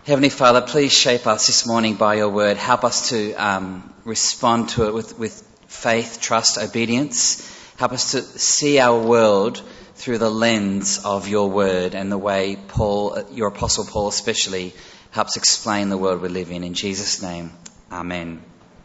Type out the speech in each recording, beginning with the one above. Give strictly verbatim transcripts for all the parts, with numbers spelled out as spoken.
Heavenly Father, please shape us this morning by your word. Help us to um, respond to it with, with faith, trust, obedience. Help us to see our world through the lens of your word and the way Paul, your Apostle Paul especially, helps explain the world we live in. In Jesus' name, amen.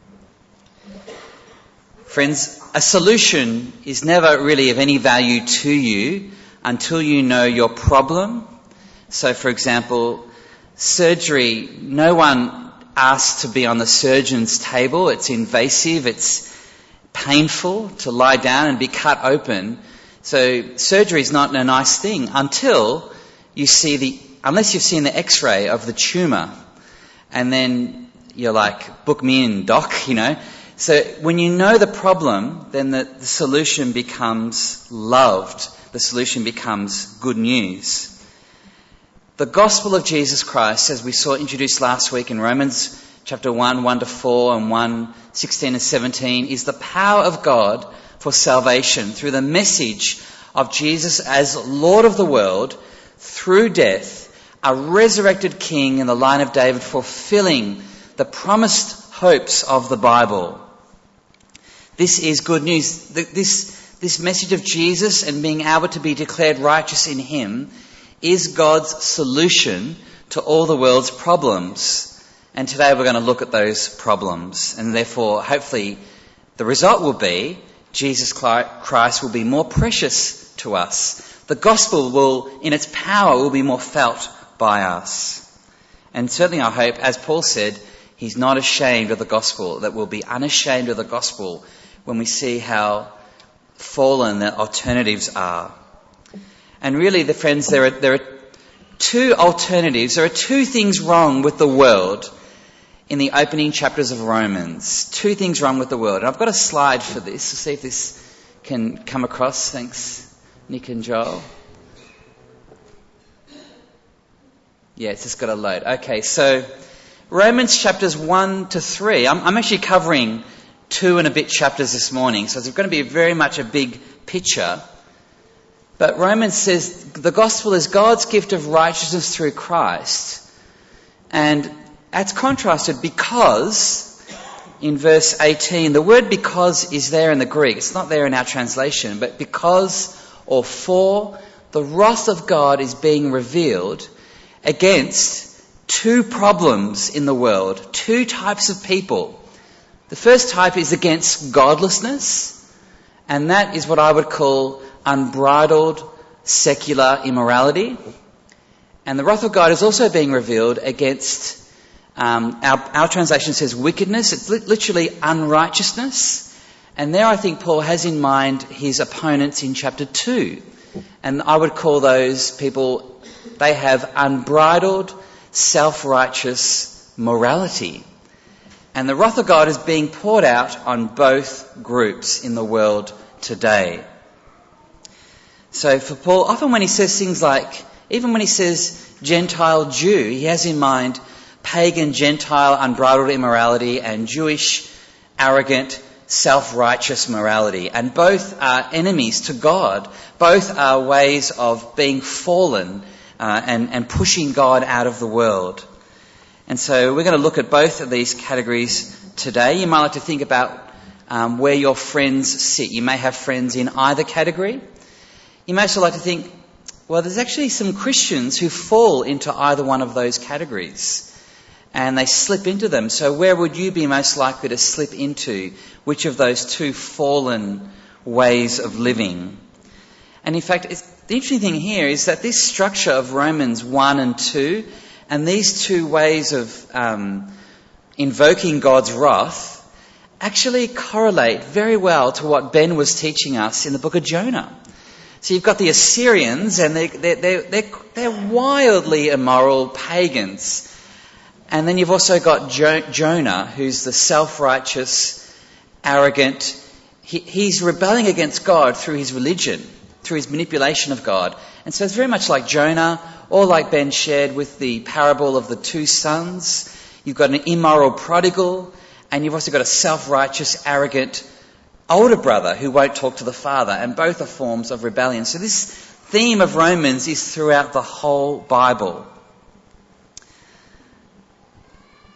Friends, a solution is never really of any value to you until you know your problem. So, for example, surgery, no one asks to be on the surgeon's table. It's invasive, it's painful to lie down and be cut open. So surgery is not a nice thing until you see the, unless you've seen the x-ray of the tumour. And then you're like, book me in, doc, you know. So when you know the problem, then the, the solution becomes loved. The solution becomes good news. The gospel of Jesus Christ, as we saw introduced last week in Romans chapter one, one to four and one, sixteen and seventeen, is the power of God for salvation through the message of Jesus as Lord of the world through death, a resurrected King in the line of David, fulfilling the promised hopes of the Bible. This is good news. This, this message of Jesus and being able to be declared righteous in him is God's solution to all the world's problems. And today we're going to look at those problems. And therefore, hopefully, the result will be Jesus Christ will be more precious to us. The gospel will, in its power, will be more felt by us. And certainly I hope, as Paul said, he's not ashamed of the gospel, that we'll be unashamed of the gospel when we see how fallen the alternatives are. And really, the friends, there are, there are two alternatives. There are two things wrong with the world in the opening chapters of Romans. Two things wrong with the world. And I've got a slide for this. So see if this can come across. Thanks, Nick and Joel. Yeah, it's just got to load. Okay, so Romans chapters one to three. I'm, I'm actually covering two and a bit chapters this morning. So it's going to be very much a big picture. But Romans says the gospel is God's gift of righteousness through Christ. And that's contrasted because, in verse eighteen, the word because is there in the Greek. It's not there in our translation, but because or for the wrath of God is being revealed against two problems in the world, two types of people. The first type is against godlessness, and that is what I would call unbridled secular immorality. And the wrath of God is also being revealed against, um, our, our translation says wickedness. It's li- literally unrighteousness. And there I think Paul has in mind his opponents in chapter two. And I would call those people, they have unbridled, self-righteous morality. And the wrath of God is being poured out on both groups in the world today. So for Paul, often when he says things like, even when he says Gentile Jew, he has in mind pagan, Gentile, unbridled immorality and Jewish, arrogant, self-righteous morality. And both are enemies to God. Both are ways of being fallen uh, and, and pushing God out of the world. And so we're going to look at both of these categories today. You might like to think about um, where your friends sit. You may have friends in either category. You may also like to think, well, there's actually some Christians who fall into either one of those categories and they slip into them. So where would you be most likely to slip into? Which of those two fallen ways of living? And in fact, it's, the interesting thing here is that this structure of Romans one and two and these two ways of um, invoking God's wrath actually correlate very well to what Ben was teaching us in the book of Jonah. So you've got the Assyrians, and they're, they're, they're, they're wildly immoral pagans. And then you've also got jo- Jonah, who's the self-righteous, arrogant. He, he's rebelling against God through his religion, through his manipulation of God. And so it's very much like Jonah, or like Ben shared with the parable of the two sons. You've got an immoral prodigal, and you've also got a self-righteous, arrogant older brother who won't talk to the father, and both are forms of rebellion. So this theme of Romans is throughout the whole Bible.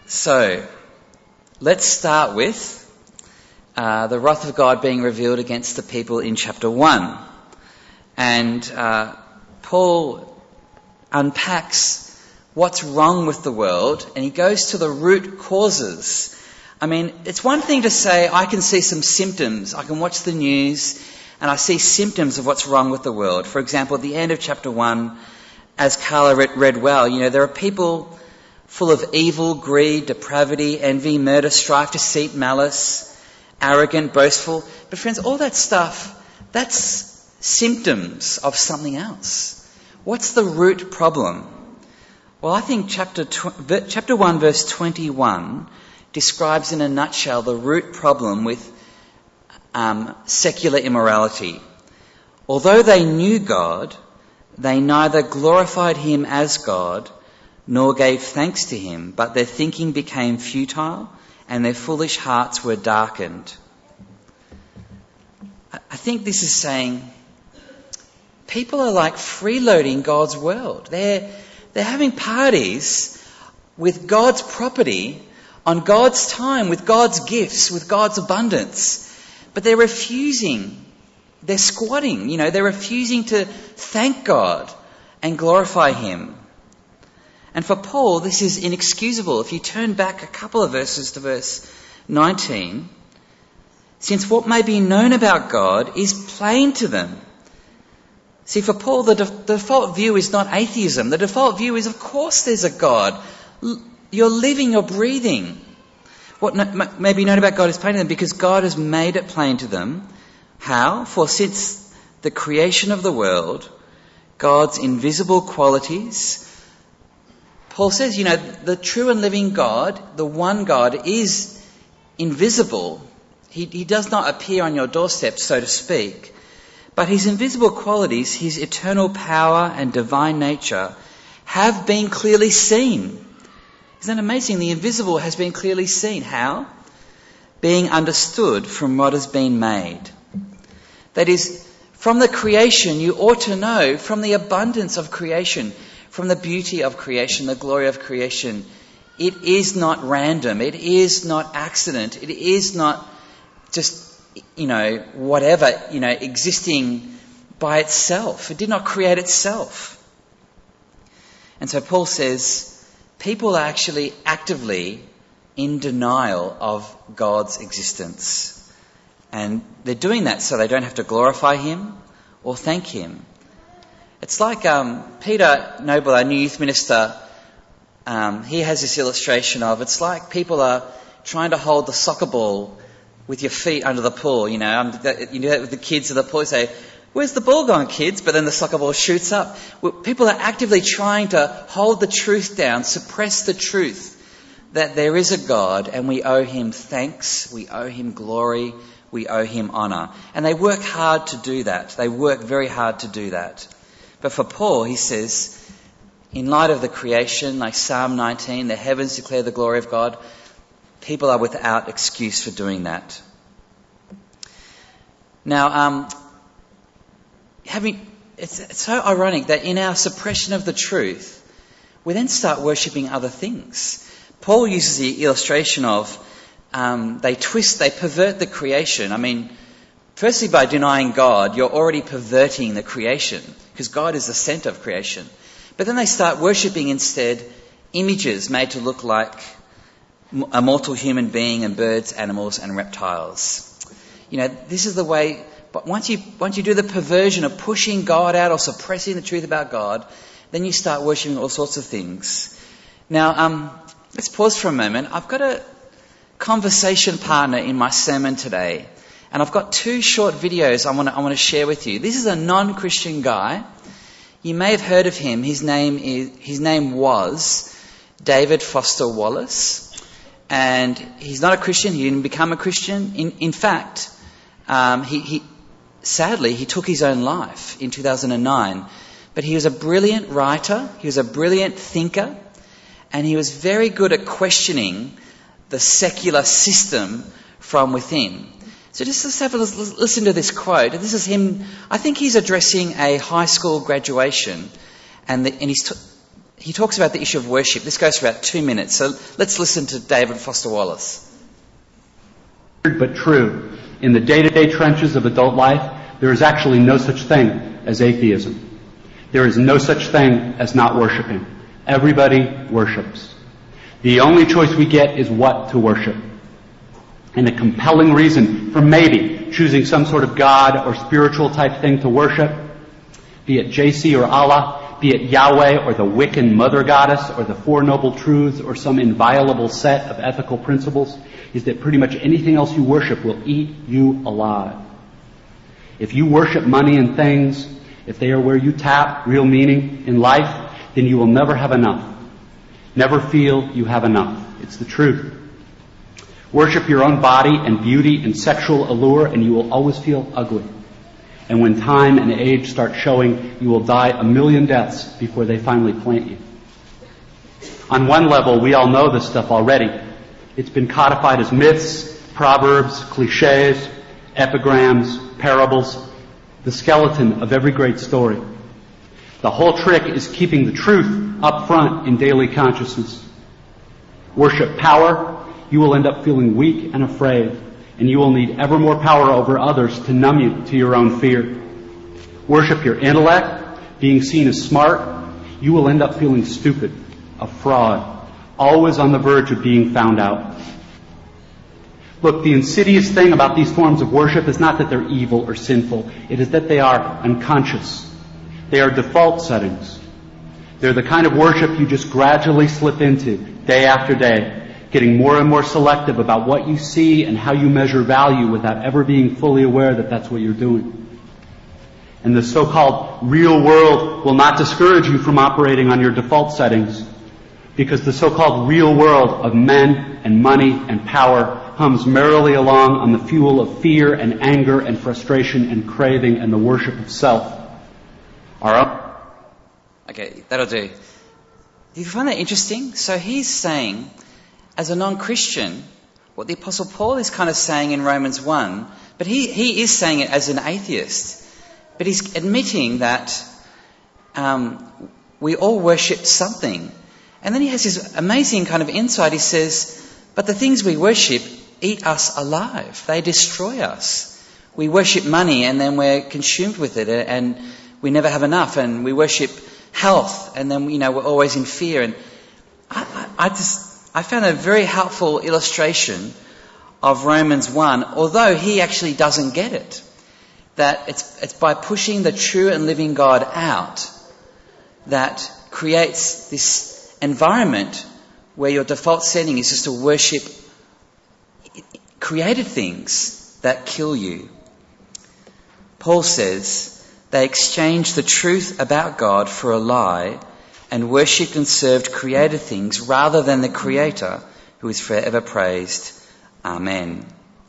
So, let's start with uh, the wrath of God being revealed against the people in chapter one. And uh, Paul unpacks what's wrong with the world, and he goes to the root causes. I mean, it's one thing to say, I can see some symptoms. I can watch the news and I see symptoms of what's wrong with the world. For example, at the end of chapter one, as Carla read, read well, you know, there are people full of evil, greed, depravity, envy, murder, strife, deceit, malice, arrogant, boastful. But friends, all that stuff, that's symptoms of something else. What's the root problem? Well, I think chapter tw- chapter one, verse twenty-one describes in a nutshell the root problem with um, secular immorality. Although they knew God, they neither glorified him as God nor gave thanks to him, but their thinking became futile and their foolish hearts were darkened. I think this is saying people are like freeloading God's world. They're, they're having parties with God's property on God's time, with God's gifts, with God's abundance. But they're refusing, they're squatting, you know, they're refusing to thank God and glorify him. And for Paul, this is inexcusable. If you turn back a couple of verses to verse nineteen, since what may be known about God is plain to them. See, for Paul, the, de- the default view is not atheism. The default view is, of course there's a God. L- you're living, you're breathing. What no- may be known about God is plain to them because God has made it plain to them. How? For since the creation of the world, God's invisible qualities, Paul says, you know, the true and living God, the one God, is invisible. He, he does not appear on your doorstep, so to speak. But his invisible qualities, his eternal power and divine nature, have been clearly seen. Isn't that amazing? The invisible has been clearly seen. How? Being understood from what has been made. That is, from the creation, you ought to know, from the abundance of creation, from the beauty of creation, the glory of creation, it is not random. It is not accident. It is not just, you know, whatever, you know, existing by itself. It did not create itself. And so Paul says, people are actually actively in denial of God's existence. And they're doing that so they don't have to glorify him or thank him. It's like um, Peter Noble, our new youth minister, um, he has this illustration of, it's like people are trying to hold the soccer ball with your feet under the pool. You know, um, that, you do that with the kids at the pool. You say, where's the ball going, kids? But then the soccer ball shoots up. Well, people are actively trying to hold the truth down, suppress the truth that there is a God and we owe him thanks, we owe him glory, we owe him honour. And they work hard to do that. They work very hard to do that. But for Paul, he says, in light of the creation, like Psalm nineteen, the heavens declare the glory of God, people are without excuse for doing that. Now, um, having it's, it's so ironic that in our suppression of the truth, we then start worshipping other things. Paul uses the illustration of um, they twist, they pervert the creation. I mean, firstly, by denying God, you're already perverting the creation because God is the centre of creation. But then they start worshipping instead images made to look like a mortal human being and birds, animals and reptiles. You know, this is the way, but once you once you do the perversion of pushing God out or suppressing the truth about God, then you start worshipping all sorts of things. Now, um, let's pause for a moment. I've got a conversation partner in my sermon today. And I've got two short videos I want to I want to share with you. This is a non-Christian guy. You may have heard of him. His name is his name was David Foster Wallace, and he's not a Christian. He didn't become a Christian. In in fact, um, he, he sadly he took his own life in two thousand nine. But he was a brilliant writer. He was a brilliant thinker, and he was very good at questioning the secular system from within. So just let's have a listen to this quote. This is him. I think he's addressing a high school graduation, and, the, and he's t- he talks about the issue of worship. This goes for about two minutes. So let's listen to David Foster Wallace. But true. In the day-to-day trenches of adult life, there is actually no such thing as atheism. There is no such thing as not worshiping. Everybody worships. The only choice we get is what to worship. And a compelling reason for maybe choosing some sort of God or spiritual type thing to worship, be it J C or Allah, be it Yahweh or the Wiccan mother goddess or the Four Noble Truths or some inviolable set of ethical principles, is that pretty much anything else you worship will eat you alive. If you worship money and things, if they are where you tap real meaning in life, then you will never have enough. Never feel you have enough. It's the truth. Worship your own body and beauty and sexual allure, and you will always feel ugly. And when time and age start showing, you will die a million deaths before they finally plant you. On one level, we all know this stuff already. It's been codified as myths, proverbs, cliches, epigrams, parables, the skeleton of every great story. The whole trick is keeping the truth up front in daily consciousness. Worship power, you will end up feeling weak and afraid, and you will need ever more power over others to numb you to your own fear. Worship your intellect, being seen as smart, you will end up feeling stupid, a fraud, always on the verge of being found out. Look, the insidious thing about these forms of worship is not that they're evil or sinful. It is that they are unconscious. They are default settings. They're the kind of worship you just gradually slip into day after day, getting more and more selective about what you see and how you measure value without ever being fully aware that that's what you're doing. And the so-called real world will not discourage you from operating on your default settings, because the so-called real world of men and money and power hums merrily along on the fuel of fear and anger and frustration and craving and the worship of self. All right. Okay, that'll do. Do you find that interesting? So he's saying, as a non-Christian, what the Apostle Paul is kind of saying in Romans one, but he, he is saying it as an atheist. But he's admitting that um, we all worship something. And then he has this amazing kind of insight. He says, but the things we worship eat us alive. They destroy us. We worship money and then we're consumed with it and we never have enough. And we worship health and then, you know, we're always in fear. And I, I, I just, I found a very helpful illustration of Romans one, although he actually doesn't get it. That it's, it's by pushing the true and living God out that creates this environment where your default setting is just to worship created things that kill you. Paul says they exchanged the truth about God for a lie and worshipped and served created things rather than the Creator, who is forever praised. Amen.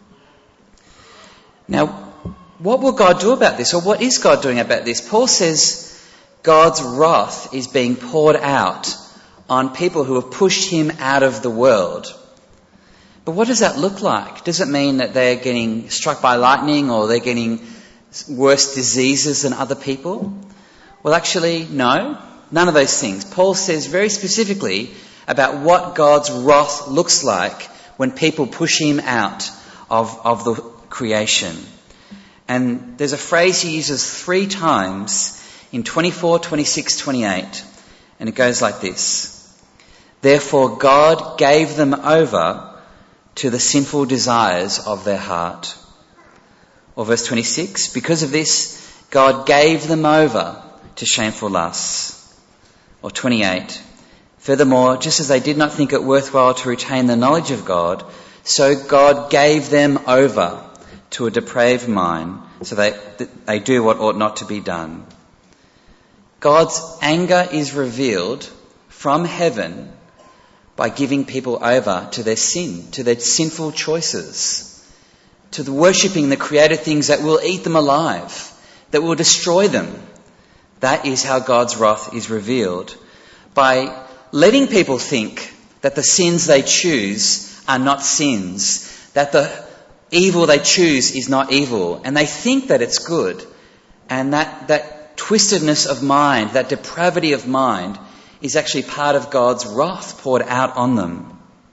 Now, what will God do about this, or what is God doing about this? Paul says God's wrath is being poured out on people who have pushed him out of the world. But what does that look like? Does it mean that they're getting struck by lightning or they're getting worse diseases than other people? Well, actually, no. None of those things. Paul says very specifically about what God's wrath looks like when people push him out of, of the creation. And there's a phrase he uses three times in twenty-four, twenty-six, twenty-eight. And it goes like this. Therefore God gave them over to the sinful desires of their heart. Or verse twenty-six, because of this, God gave them over to shameful lusts. Or twenty-eight, furthermore, just as they did not think it worthwhile to retain the knowledge of God, so God gave them over to a depraved mind, so they, they do what ought not to be done. God's anger is revealed from heaven by giving people over to their sin, to their sinful choices, to the worshipping the created things that will eat them alive, that will destroy them. That is how God's wrath is revealed, by letting people think that the sins they choose are not sins, that the evil they choose is not evil, and they think that it's good. And that, that twistedness of mind, that depravity of mind, is actually part of God's wrath poured out on them.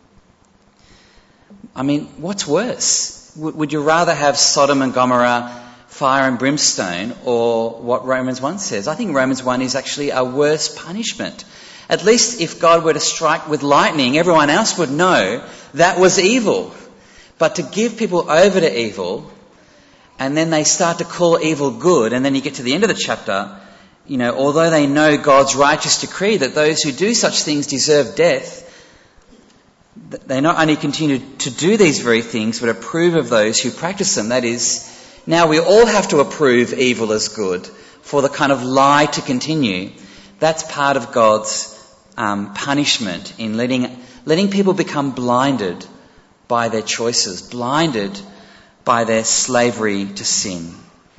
I mean, what's worse? Would you rather have Sodom and Gomorrah, fire and brimstone, or what Romans one says? I think Romans one is actually a worse punishment. At least if God were to strike with lightning, everyone else would know that was evil. But to give people over to evil, and then they start to call evil good, and then you get to the end of the chapter, you know, although they know God's righteous decree that those who do such things deserve death, they not only continue to do these very things, but approve of those who practice them. That is, now we all have to approve evil as good for the kind of lie to continue. That's part of God's um, punishment in letting letting people become blinded by their choices, blinded by their slavery to sin.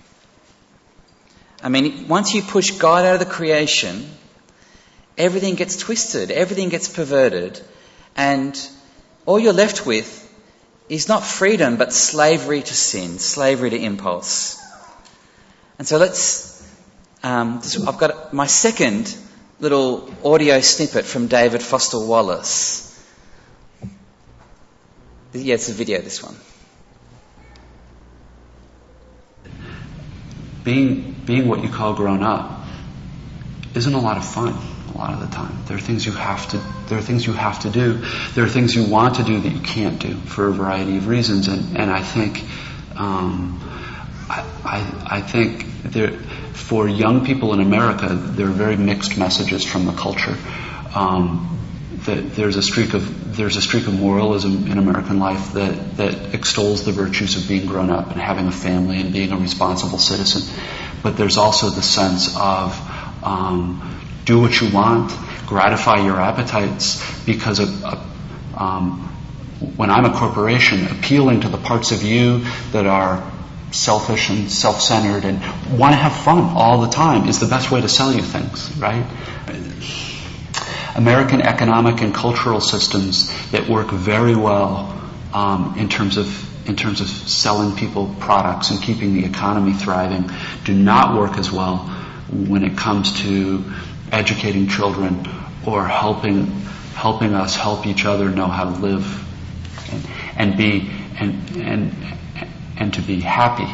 I mean, once you push God out of the creation, everything gets twisted, everything gets perverted, and all you're left with is not freedom, but slavery to sin, slavery to impulse. And so let's, um, I've got my second little audio snippet from David Foster Wallace. Yeah, it's a video, this one. Being, being what you call grown up isn't a lot of fun a lot of the time. There are things you have to, there are things you have to do. There are things you want to do that you can't do for a variety of reasons. And, and I think, um, I, I, I think there, for young people in America, there are very mixed messages from the culture. Um, that there's a streak of, there's a streak of moralism in American life that, that extols the virtues of being grown up and having a family and being a responsible citizen. But there's also the sense of, um, do what you want, gratify your appetites, because of, uh, um, when I'm a corporation, appealing to the parts of you that are selfish and self-centered and want to have fun all the time is the best way to sell you things, right? American economic and cultural systems that work very well um, in terms of in terms of selling people products and keeping the economy thriving do not work as well when it comes to educating children or helping helping us help each other know how to live and, and be and and and to be happy.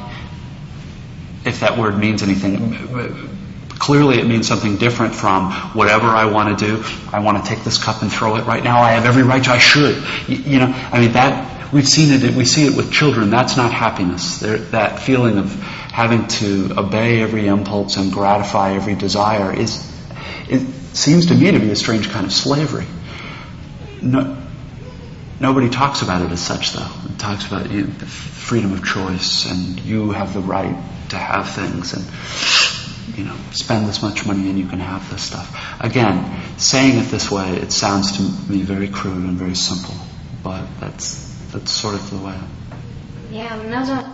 If that word means anything, clearly it means something different from whatever I want to do. I want to take this cup and throw it right now. I have every right to. I should. You, you know, I mean that we've seen it. We see it with children. That's not happiness. There, that feeling of having to obey every impulse and gratify every desire is. It seems to me to be a strange kind of slavery. No, nobody talks about it as such, though. It talks about you know, the freedom of choice, and you have the right to have things, and you know, spend this much money and you can have this stuff. Again, saying it this way, it sounds to me very crude and very simple, but that's that's sort of the way. Yeah, another.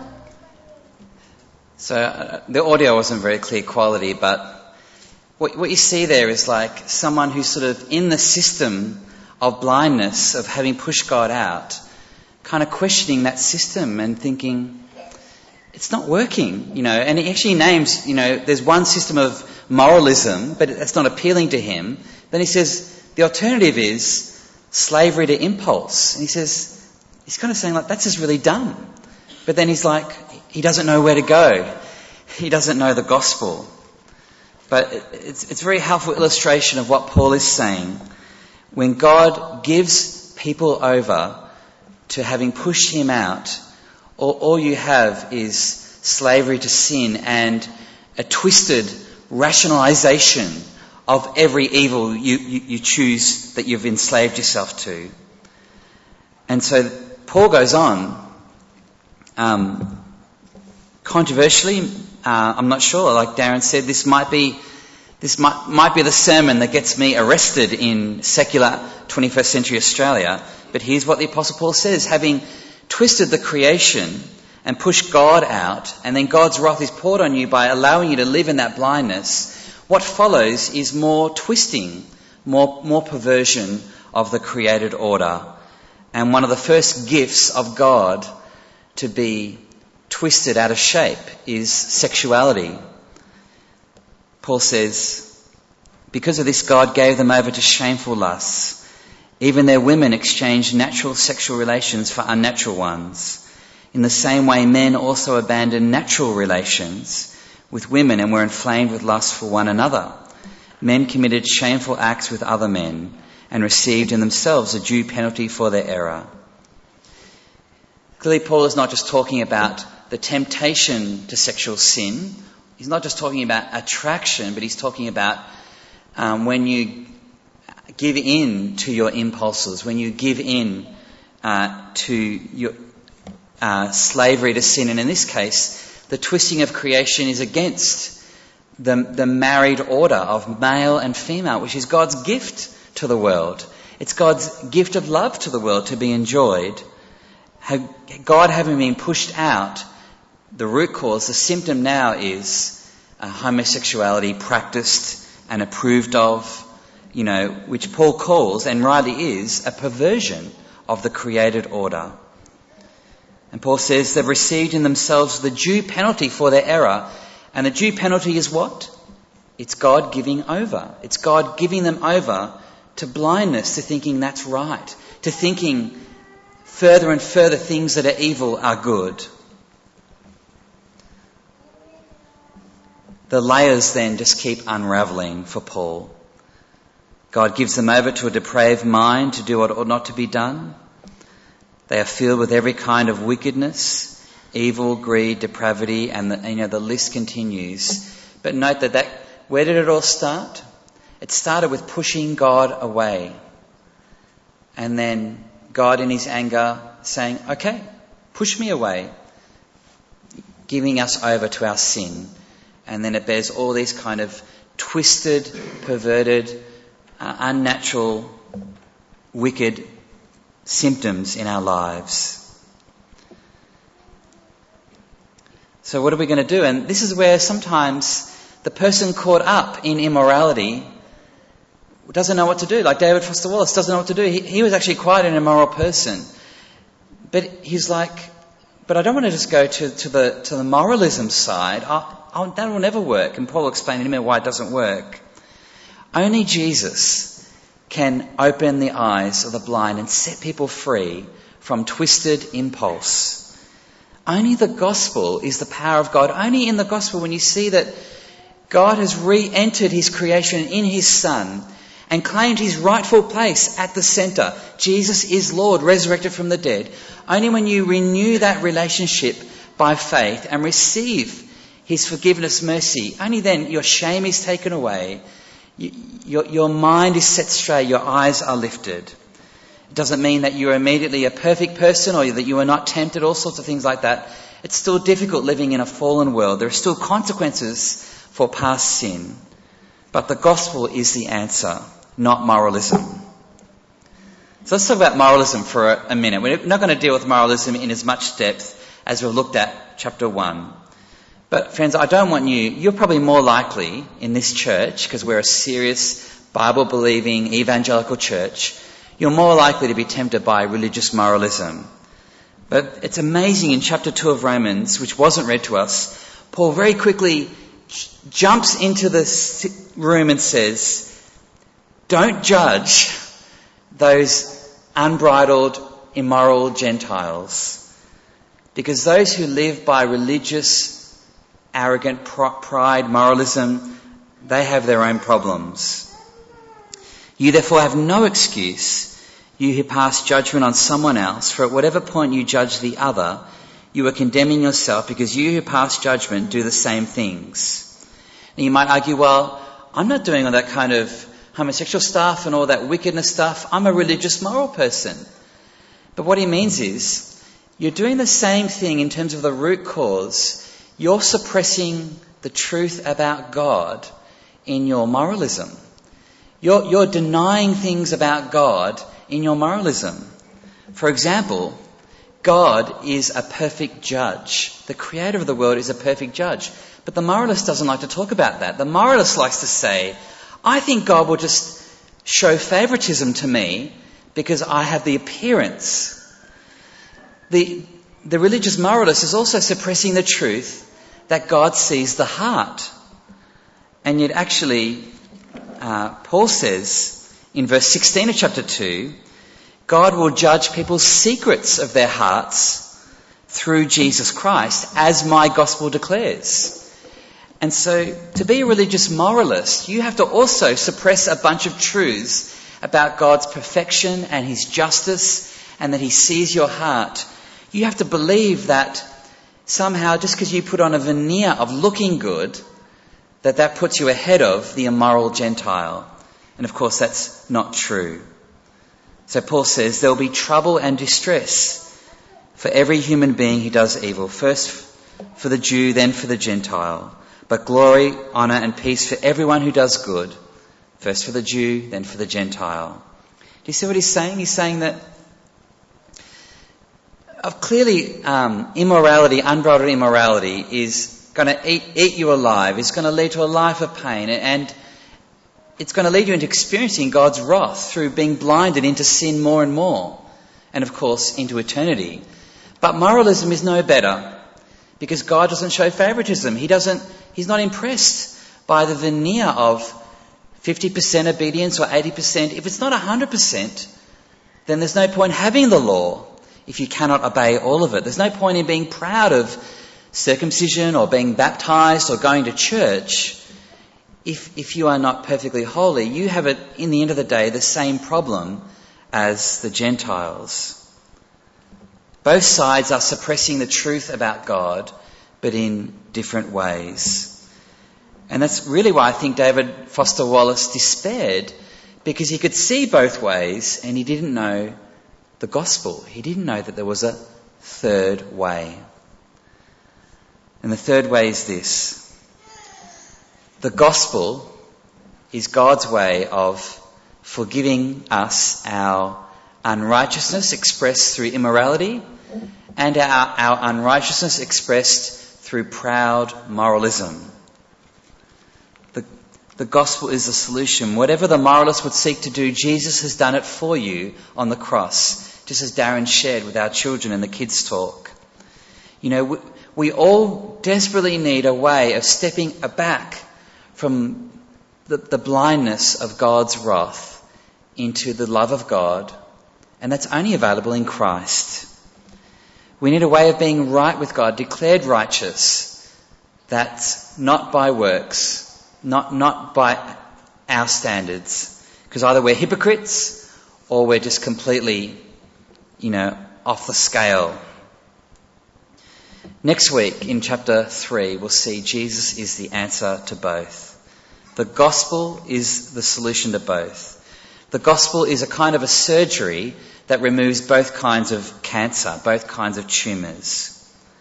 So uh, the audio wasn't very clear quality, but. What, what you see there is like someone who's sort of in the system of blindness, of having pushed God out, kind of questioning that system and thinking, it's not working, you know. And he actually names, you know, there's one system of moralism, but that's not appealing to him. Then he says the alternative is slavery to impulse. And he says, he's kind of saying like, that's just really dumb. But then he's like, he doesn't know where to go. He doesn't know the gospel. But it's, it's a very helpful illustration of what Paul is saying. When God gives people over to having pushed him out, all, all you have is slavery to sin and a twisted rationalization of every evil you, you, you choose that you've enslaved yourself to. And so Paul goes on, um, controversially, Uh, I'm not sure. Like Darren said, this might be this might, might be the sermon that gets me arrested in secular twenty-first century Australia. But here's what the Apostle Paul says: having twisted the creation and pushed God out, and then God's wrath is poured on you by allowing you to live in that blindness, what follows is more twisting, more more perversion of the created order. And one of the first gifts of God to be twisted out of shape is sexuality. Paul says, Because of this, God gave them over to shameful lusts. Even their women exchanged natural sexual relations for unnatural ones. In the same way, men also abandoned natural relations with women and were inflamed with lust for one another. Men committed shameful acts with other men and received in themselves a due penalty for their error. Clearly, Paul is not just talking about the temptation to sexual sin. He's not just talking about attraction, but he's talking about um, when you give in to your impulses, when you give in uh, to your uh, slavery to sin. And in this case, the twisting of creation is against the, the married order of male and female, which is God's gift to the world. It's God's gift of love to the world to be enjoyed. God having been pushed out, the root cause, the symptom now is uh, homosexuality practiced and approved of, you know, which Paul calls, and rightly is, a perversion of the created order. And Paul says they've received in themselves the due penalty for their error. And the due penalty is what? It's God giving over. It's God giving them over to blindness, to thinking that's right, to thinking further and further things that are evil are good. The layers then just keep unravelling for Paul. God gives them over to a depraved mind to do what ought not to be done. They are filled with every kind of wickedness, evil, greed, depravity, and the, you know, the list continues. But note that, that where did it all start? It started with pushing God away. And then God in his anger saying, okay, push me away, giving us over to our sin. And then it bears all these kind of twisted, perverted, uh, unnatural, wicked symptoms in our lives. So what are we going to do? And this is where sometimes the person caught up in immorality doesn't know what to do. Like David Foster Wallace doesn't know what to do. He, he was actually quite an immoral person. But he's like, but I don't want to just go to, to the to the moralism side. I, I, that will never work. And Paul explained in a minute why it doesn't work. Only Jesus can open the eyes of the blind and set people free from twisted impulse. Only the gospel is the power of God. Only in the gospel, when you see that God has re-entered his creation in his Son and claimed his rightful place at the centre. Jesus is Lord, resurrected from the dead. Only when you renew that relationship by faith and receive his forgiveness, mercy, only then your shame is taken away, your, your mind is set straight, your eyes are lifted. It doesn't mean that you're immediately a perfect person or that you are not tempted, all sorts of things like that. It's still difficult living in a fallen world. There are still consequences for past sin. But the gospel is the answer, not moralism. So let's talk about moralism for a, a minute. We're not going to deal with moralism in as much depth as we've looked at chapter one. But friends, I don't want you, you're probably more likely in this church, because we're a serious Bible-believing evangelical church, you're more likely to be tempted by religious moralism. But it's amazing in chapter two of Romans, which wasn't read to us, Paul very quickly jumps into the room and says, don't judge those unbridled, immoral Gentiles, because those who live by religious, arrogant pride, moralism, they have their own problems. You therefore have no excuse, you who pass judgment on someone else, for at whatever point you judge the other, you are condemning yourself, because you who pass judgment do the same things. And you might argue, well, I'm not doing all that kind of homosexual stuff and all that wickedness stuff. I'm a religious, moral person. But what he means is, you're doing the same thing in terms of the root cause. You're suppressing the truth about God in your moralism. You're, you're denying things about God in your moralism. For example, God is a perfect judge. The creator of the world is a perfect judge. But the moralist doesn't like to talk about that. The moralist likes to say, I think God will just show favouritism to me because I have the appearance. The, the religious moralist is also suppressing the truth that God sees the heart. And yet actually, uh, Paul says in verse sixteen of chapter two, God will judge people's secrets of their hearts through Jesus Christ, as my gospel declares. And so to be a religious moralist, you have to also suppress a bunch of truths about God's perfection and his justice, and that he sees your heart. You have to believe that somehow, just because you put on a veneer of looking good, that that puts you ahead of the immoral Gentile. And of course that's not true. So Paul says there will be trouble and distress for every human being who does evil, first for the Jew, then for the Gentile. But glory, honour and peace for everyone who does good, first for the Jew, then for the Gentile. Do you see what he's saying? He's saying that uh, clearly um, immorality, unbridled immorality is going to eat, eat you alive. It's going to lead to a life of pain, and it's going to lead you into experiencing God's wrath through being blinded into sin more and more, and of course into eternity. But moralism is no better, because God doesn't show favouritism. He doesn't, he's not impressed by the veneer of fifty percent obedience or eighty percent. If it's not one hundred percent, then there's no point having the law if you cannot obey all of it. There's no point in being proud of circumcision or being baptised or going to church if if you are not perfectly holy. You have, it, in the end of the day, the same problem as the Gentiles. Both sides are suppressing the truth about God, but in different ways. And that's really why I think David Foster Wallace despaired, because he could see both ways and he didn't know the gospel. He didn't know that there was a third way. And the third way is this. The gospel is God's way of forgiving us our unrighteousness expressed through immorality, and our, our unrighteousness expressed through proud moralism. The, the gospel is the solution. Whatever the moralist would seek to do, Jesus has done it for you on the cross, just as Darren shared with our children in the kids' talk. You know, we, we all desperately need a way of stepping back from the, the blindness of God's wrath into the love of God, and that's only available in Christ. We need a way of being right with God, declared righteous, that's not by works, not, not by our standards, because either we're hypocrites or we're just completely, you know, off the scale. Next week in chapter three, we'll see Jesus is the answer to both. The gospel is the solution to both. The gospel is a kind of a surgery that removes both kinds of cancer, both kinds of tumours.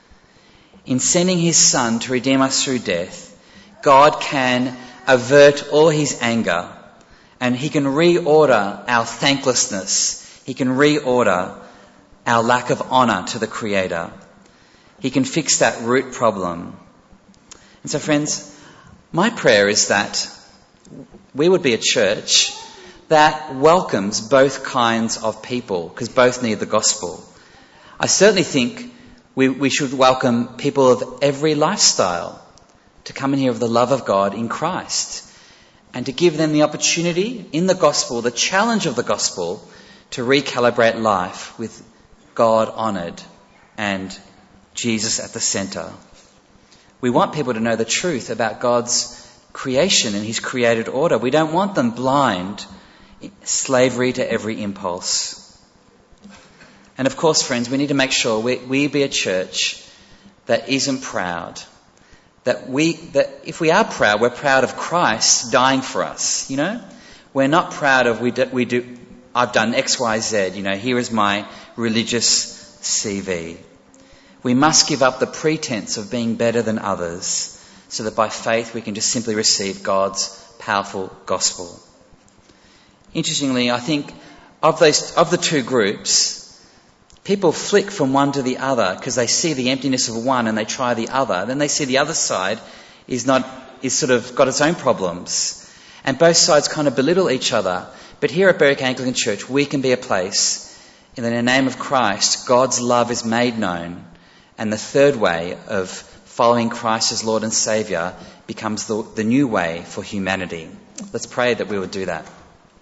In sending his Son to redeem us through death, God can avert all his anger, and he can reorder our thanklessness. He can reorder our lack of honour to the Creator. He can fix that root problem. And so, friends, my prayer is that we would be a church that welcomes both kinds of people, because both need the gospel. I certainly think we, we should welcome people of every lifestyle to come and hear of the love of God in Christ, and to give them the opportunity in the gospel, the challenge of the gospel, to recalibrate life with God honoured and Jesus at the centre. We want people to know the truth about God's creation and his created order. We don't want them blind, slavery to every impulse. And of course, friends, we need to make sure we, we be a church that isn't proud. That we, that if we are proud, we're proud of Christ dying for us, you know? We're not proud of, we do, we do I've done X, Y, Z, you know, here is my religious C V. We must give up the pretense of being better than others, so that by faith we can just simply receive God's powerful gospel. Interestingly, I think of those, of the two groups, people flick from one to the other because they see the emptiness of one and they try the other. Then they see the other side is not, is sort of got its own problems. And both sides kind of belittle each other. But here at Berwick Anglican Church, we can be a place in the name of Christ, God's love is made known, and the third way of following Christ as Lord and Saviour becomes the, the new way for humanity. Let's pray that we would do that.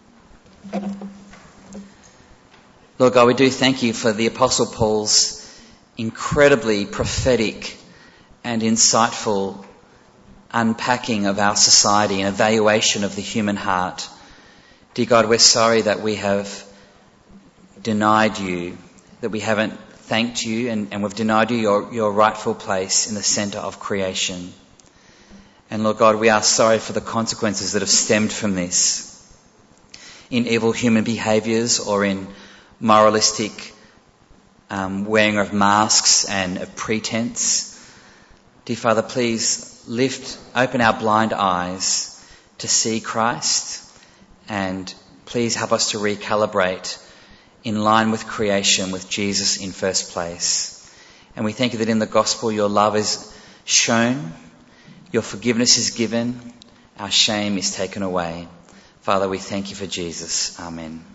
Lord God, we do thank you for the Apostle Paul's incredibly prophetic and insightful unpacking of our society and evaluation of the human heart. Dear God, we're sorry that we have denied you, that we haven't thanked you, and, and we've denied you your, your rightful place in the centre of creation. And Lord God, we are sorry for the consequences that have stemmed from this in evil human behaviours or in moralistic um, wearing of masks and of pretense. Dear Father, please lift, open our blind eyes to see Christ, and please help us to recalibrate in line with creation, with Jesus in first place. And we thank you that in the gospel your love is shown, your forgiveness is given, our shame is taken away. Father, we thank you for Jesus. Amen.